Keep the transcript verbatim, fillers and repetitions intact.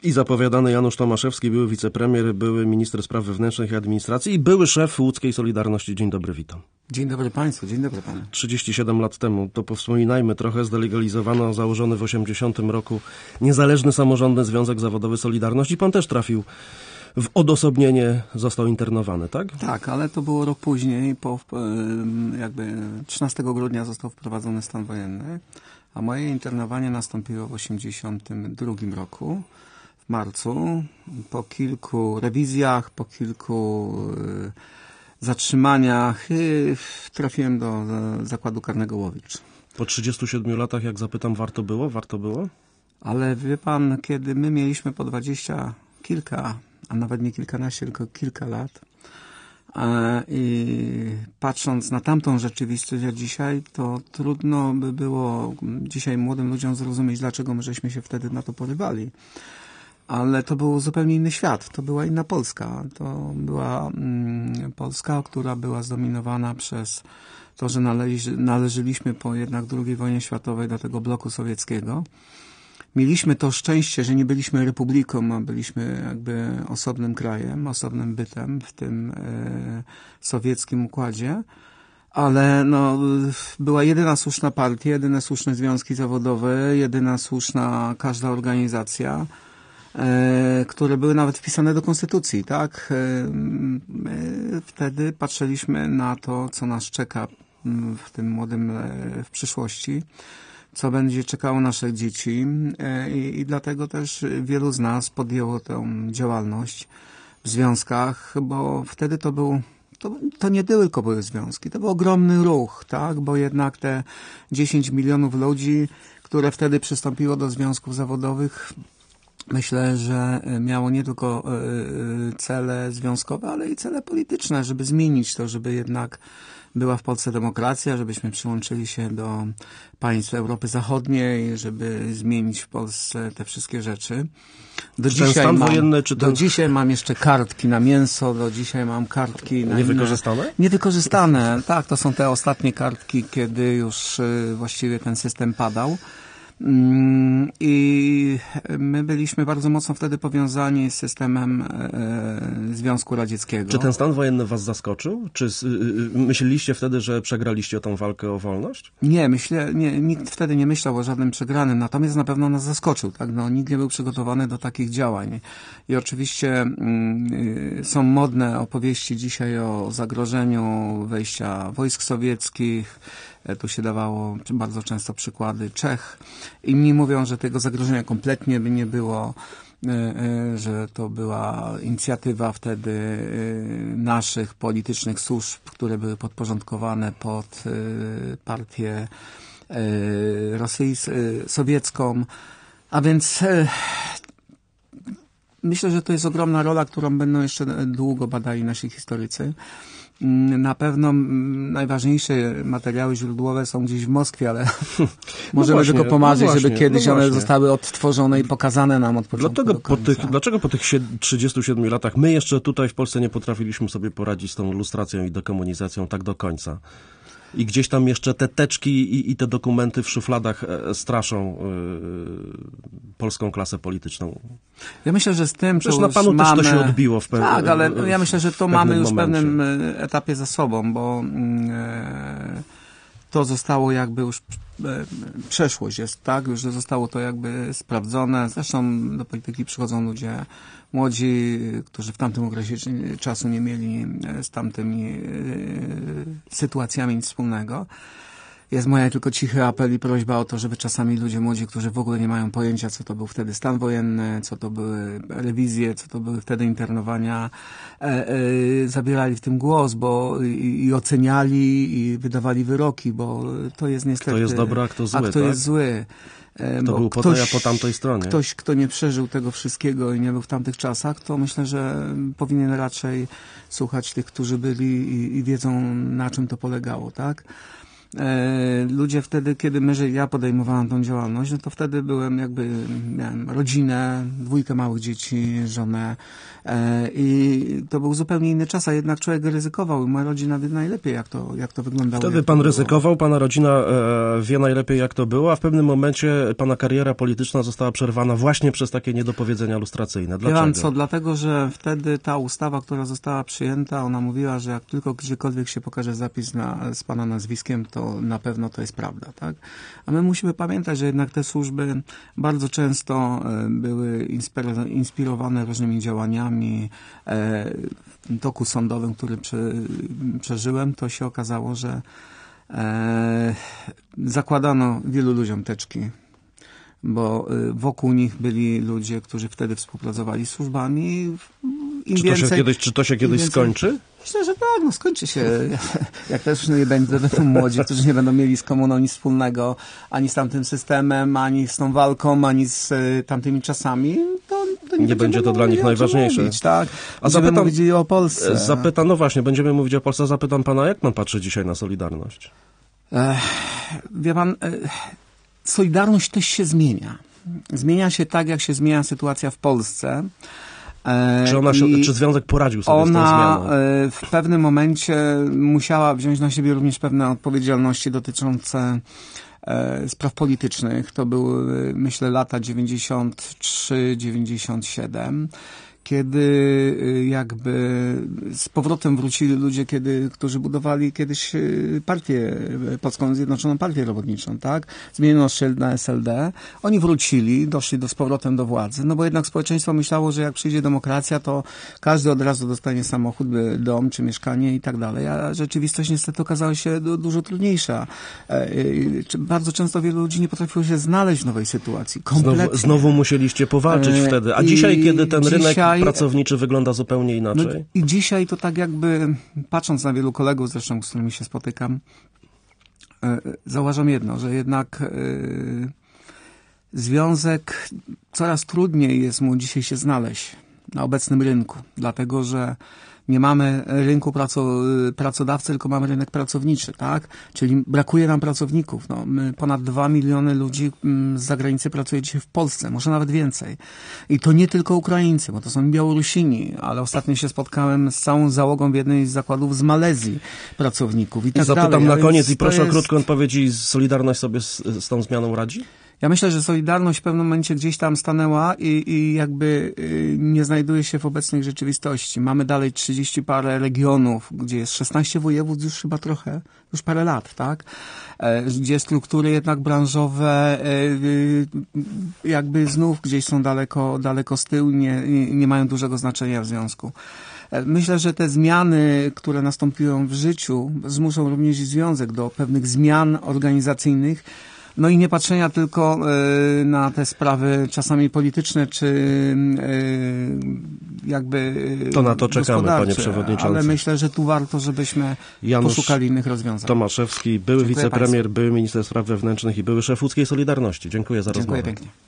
I zapowiadany Janusz Tomaszewski, były wicepremier, były minister spraw wewnętrznych i administracji i były szef łódzkiej Solidarności. Dzień dobry, witam. Dzień dobry Państwu, dzień dobry Panu. trzydzieści siedem lat temu, to powspominajmy trochę, zdelegalizowano założony w osiemdziesiątym roku Niezależny Samorządny Związek Zawodowy Solidarność i pan też trafił w odosobnienie, został internowany, tak? Tak, ale to było rok później, po jakby trzynastego grudnia został wprowadzony stan wojenny, a moje internowanie nastąpiło w osiemdziesiątym drugim roku. W marcu, po kilku rewizjach, po kilku y, zatrzymaniach y, trafiłem do, do zakładu karnego Łowicz. Po trzydziestu siedmiu latach, jak zapytam, warto było? Warto było? Ale wie pan, kiedy my mieliśmy po dwadzieścia kilka, a nawet nie kilkanaście, tylko kilka lat, a, i patrząc na tamtą rzeczywistość, a dzisiaj, to trudno by było dzisiaj młodym ludziom zrozumieć, dlaczego my żeśmy się wtedy na to porywali. Ale to był zupełnie inny świat, to była inna Polska. To była mm, Polska, która była zdominowana przez to, że należy, należeliśmy po jednak drugiej wojnie światowej do tego bloku sowieckiego. Mieliśmy to szczęście, że nie byliśmy republiką, a byliśmy jakby osobnym krajem, osobnym bytem w tym e, sowieckim układzie. Ale no, była jedyna słuszna partia, jedyne słuszne związki zawodowe, jedyna słuszna każda organizacja, E, które były nawet wpisane do konstytucji, tak? E, my wtedy patrzyliśmy na to, co nas czeka w tym młodym e, w przyszłości, co będzie czekało naszych dzieci e, i, i dlatego też wielu z nas podjęło tę działalność w związkach, bo wtedy to był To, to nie tylko były związki, to był ogromny ruch, tak? Bo jednak te dziesięć milionów ludzi, które wtedy przystąpiło do związków zawodowych, myślę, że miało nie tylko cele związkowe, ale i cele polityczne, żeby zmienić to, żeby jednak była w Polsce demokracja, żebyśmy przyłączyli się do państw Europy Zachodniej, żeby zmienić w Polsce te wszystkie rzeczy. Do czy dzisiaj stan mam, wojenny, czy ten... do dzisiaj mam jeszcze kartki na mięso, do dzisiaj mam kartki na Niewykorzystane? Inne... Niewykorzystane, tak, to są te ostatnie kartki, kiedy już właściwie ten system padał. I my byliśmy bardzo mocno wtedy powiązani z systemem e, Związku Radzieckiego. Czy ten stan wojenny was zaskoczył? Czy y, y, myśleliście wtedy, że przegraliście tą walkę o wolność? Nie, myślę, nie, nikt wtedy nie myślał o żadnym przegranym, natomiast na pewno nas zaskoczył, tak? No, nikt nie był przygotowany do takich działań. I oczywiście y, są modne opowieści dzisiaj o zagrożeniu wejścia wojsk sowieckich. Tu się dawało bardzo często przykłady Czech. Inni mówią, że tego zagrożenia kompletnie by nie było, że to była inicjatywa wtedy naszych politycznych służb, które były podporządkowane pod partię rosyjską, sowiecką. A więc myślę, że to jest ogromna rola, którą będą jeszcze długo badali nasi historycy. Na pewno najważniejsze materiały źródłowe są gdzieś w Moskwie, ale no możemy właśnie, tylko pomarzyć, no właśnie, żeby kiedyś no one zostały odtworzone i pokazane nam od początku dlatego do końca. Po tych, dlaczego po tych trzydziestu siedmiu latach my jeszcze tutaj w Polsce nie potrafiliśmy sobie poradzić z tą lustracją i dekomunizacją tak do końca? I gdzieś tam jeszcze te teczki i, i te dokumenty w szufladach straszą yy, polską klasę polityczną. Ja myślę, że z tym, że na panu mamy... też to się odbiło w pewnym Tak, ale ja myślę, że to mamy już momencie. w pewnym etapie za sobą, bo yy, to zostało jakby już yy, przeszłość jest, tak? Już zostało to jakby sprawdzone. Zresztą do polityki przychodzą ludzie młodzi, którzy w tamtym okresie czasu nie mieli z tamtymi sytuacjami nic wspólnego. Jest moja tylko cichy apel i prośba o to, żeby czasami ludzie młodzi, którzy w ogóle nie mają pojęcia, co to był wtedy stan wojenny, co to były rewizje, co to były wtedy internowania, e, e, zabierali w tym głos, bo i, i oceniali, i wydawali wyroki, bo to jest niestety... Kto jest dobry, a kto zły, a kto tak? jest zły. To był po tej, a po tamtej stronie. Ktoś, kto nie przeżył tego wszystkiego i nie był w tamtych czasach, to myślę, że powinien raczej słuchać tych, którzy byli i, i wiedzą, na czym to polegało, tak? E, ludzie wtedy, kiedy my, że ja podejmowałem tą działalność, no to wtedy byłem jakby, miałem rodzinę, dwójkę małych dzieci, żonę e, i to był zupełnie inny czas, a jednak człowiek ryzykował i moja rodzina wie najlepiej, jak to, jak to wyglądało. Wtedy pan ryzykował, pana rodzina e, wie najlepiej, jak to było, a w pewnym momencie pana kariera polityczna została przerwana właśnie przez takie niedopowiedzenia lustracyjne. Dlaczego? Wie pan co, dlatego, że wtedy ta ustawa, która została przyjęta, ona mówiła, że jak tylko gdziekolwiek się pokaże zapis na, z pana nazwiskiem, to na pewno to jest prawda, tak? A my musimy pamiętać, że jednak te służby bardzo często były inspirowane różnymi działaniami. W toku sądowym, który prze, przeżyłem, to się okazało, że zakładano wielu ludziom teczki, bo wokół nich byli ludzie, którzy wtedy współpracowali z służbami. Im czy, to więcej, się kiedyś, czy to się kiedyś więcej, skończy? Myślę, że tak, no skończy się. Jak też nie będzie, będą młodzi, którzy nie będą mieli z komuną nic wspólnego, ani z tamtym systemem, ani z tą walką, ani z y, tamtymi czasami, to, to nie, nie będzie to dla nich najważniejsze. Mówić, tak? A zapytam, mówić o Polsce. Zapytam, no właśnie, będziemy mówić o Polsce. Zapytam pana, jak pan patrzy dzisiaj na Solidarność? Ech, wie pan, Solidarność też się zmienia. Zmienia się tak, jak się zmienia sytuacja w Polsce. Czy, ona, czy Związek poradził sobie ona z tą zmianą? w pewnym momencie musiała wziąć na siebie również pewne odpowiedzialności dotyczące e, spraw politycznych. To były, myślę, lata dziewięćdziesiąt trzy dziewięćdziesiąt siedem, kiedy jakby z powrotem wrócili ludzie, kiedy, którzy budowali kiedyś partię, Polską Zjednoczoną Partię Robotniczą, tak? Zmieniono szyld na S L D. Oni wrócili, doszli do, z powrotem do władzy, no bo jednak społeczeństwo myślało, że jak przyjdzie demokracja, to każdy od razu dostanie samochód, dom czy mieszkanie i tak dalej, a rzeczywistość niestety okazała się dużo trudniejsza. Bardzo często wielu ludzi nie potrafiło się znaleźć w nowej sytuacji. Kompletnie. Znowu, znowu musieliście powalczyć e, wtedy, a dzisiaj, kiedy ten dzisiaj, rynek pracowniczy wygląda zupełnie inaczej. No i dzisiaj to tak jakby, patrząc na wielu kolegów zresztą, z którymi się spotykam, zauważam jedno, że jednak związek coraz trudniej jest mu dzisiaj się znaleźć na obecnym rynku, dlatego że nie mamy rynku praco, pracodawcy, tylko mamy rynek pracowniczy, tak? Czyli brakuje nam pracowników. No, my ponad dwa miliony ludzi z zagranicy pracuje dzisiaj w Polsce, może nawet więcej. I to nie tylko Ukraińcy, bo to są Białorusini, ale ostatnio się spotkałem z całą załogą w jednej z zakładów z Malezji pracowników i tak Zapytam dalej. na koniec i proszę jest... o krótką odpowiedź. Solidarność sobie z, z tą zmianą radzi? Ja myślę, że Solidarność w pewnym momencie gdzieś tam stanęła i, i jakby y, nie znajduje się w obecnej rzeczywistości. Mamy dalej trzydzieści parę regionów, gdzie jest szesnaście województw już chyba trochę, już parę lat, tak? E, gdzie struktury jednak branżowe e, y, jakby znów gdzieś są daleko, daleko z tyłu, nie, nie mają dużego znaczenia w związku. Myślę, że te zmiany, które nastąpiły w życiu, zmuszą również i związek do pewnych zmian organizacyjnych. No i nie patrzenia tylko y, na te sprawy czasami polityczne, czy y, jakby y, To na to czekamy, panie przewodniczący. Ale myślę, że tu warto, żebyśmy Janusz poszukali innych rozwiązań. Tomaszewski, były Dziękuję wicepremier, państwu. były minister spraw wewnętrznych i były szef łódzkiej Solidarności. Dziękuję za Dziękuję rozmowę. pięknie.